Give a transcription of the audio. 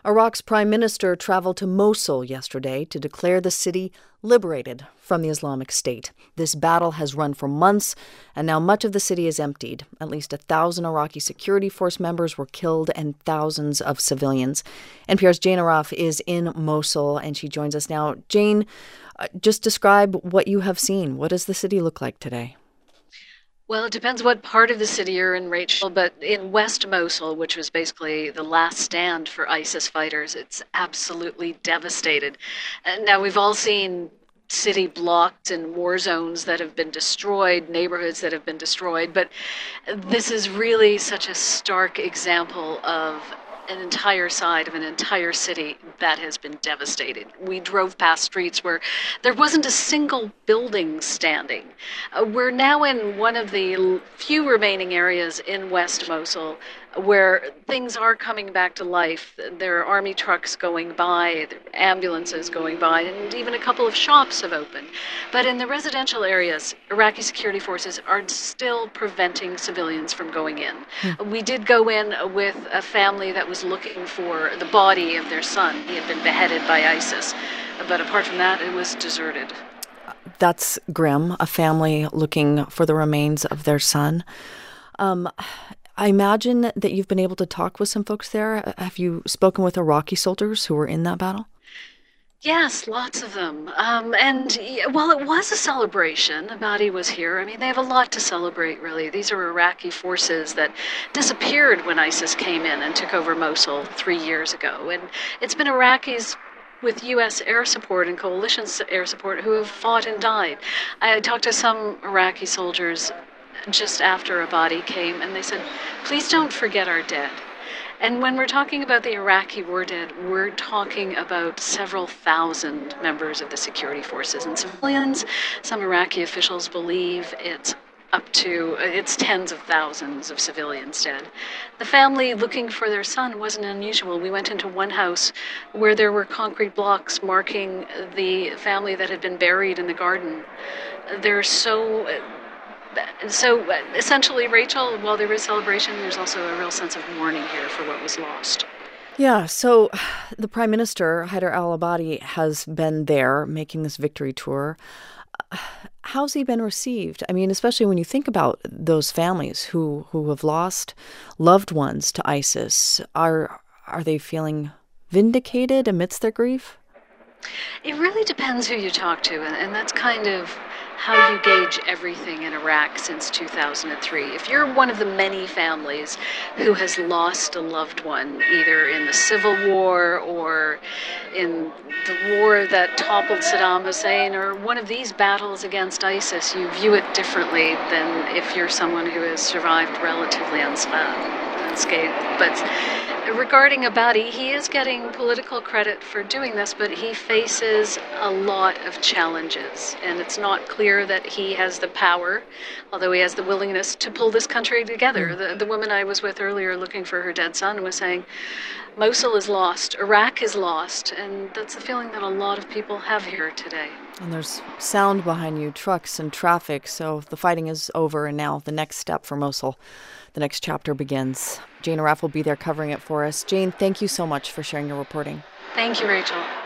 Iraq's prime minister traveled to Mosul yesterday to declare the city liberated from the Islamic State. This battle has run for months, and now much of the city is emptied. At least 1,000 Iraqi security force members were killed and thousands of civilians. NPR's Jane Arraf is in Mosul, and she joins us now. Jane, just describe what you have seen. What does the city look like today? Well, it depends what part of the city you're in, Rachel, but in West Mosul, which was basically the last stand for ISIS fighters, it's absolutely devastated. And now, we've all seen city blocks and war zones that have been destroyed, neighborhoods that have been destroyed, but this is really such a stark example of an entire side of an entire city that has been devastated. We drove past streets where there wasn't a single building standing. We're now in one of the few remaining areas in West Mosul where things are coming back to life. There are army trucks going by, there are ambulances going by, and even a couple of shops have opened. But in the residential areas, Iraqi security forces are still preventing civilians from going in. We did go in with a family that was looking for the body of their son. He had been beheaded by ISIS. But apart from that, it was deserted. That's grim, a family looking for the remains of their son. I imagine that you've been able to talk with some folks there. Have you spoken with Iraqi soldiers who were in that battle? Yes, lots of them. While it was a celebration, Abadi was here. I mean, they have a lot to celebrate, really. These are Iraqi forces that disappeared when ISIS came in and took over Mosul 3 years ago. And it's been Iraqis with U.S. air support and coalition air support who have fought and died. I talked to some Iraqi soldiers just after Abadi came, and they said, please don't forget our dead. And when we're talking about the Iraqi war dead, we're talking about several thousand members of the security forces and civilians. Some Iraqi officials believe it's tens of thousands of civilians dead. The family looking for their son wasn't unusual. We went into one house where there were concrete blocks marking the family that had been buried in the garden. So essentially, Rachel, while there is celebration, there's also a real sense of mourning here for what was lost. Yeah, so the Prime Minister, Haider al-Abadi, has been there making this victory tour. How's he been received? I mean, especially when you think about those families who have lost loved ones to ISIS. Are they feeling vindicated amidst their grief? It really depends who you talk to, and that's kind of how you gauge everything in Iraq since 2003. If you're one of the many families who has lost a loved one, either in the civil war or in the war that toppled Saddam Hussein, or one of these battles against ISIS, you view it differently than if you're someone who has survived relatively unscathed. But regarding Abadi, he is getting political credit for doing this, but he faces a lot of challenges, and it's not clear that he has the power, although he has the willingness to pull this country together. The woman I was with earlier looking for her dead son was saying, Mosul is lost, Iraq is lost, and that's the feeling that a lot of people have here today. And there's sound behind you, trucks and traffic, so the fighting is over, and now the next step for Mosul, the next chapter begins. Jane Arraf will be there covering it for us. Jane, thank you so much for sharing your reporting. Thank you, Rachel.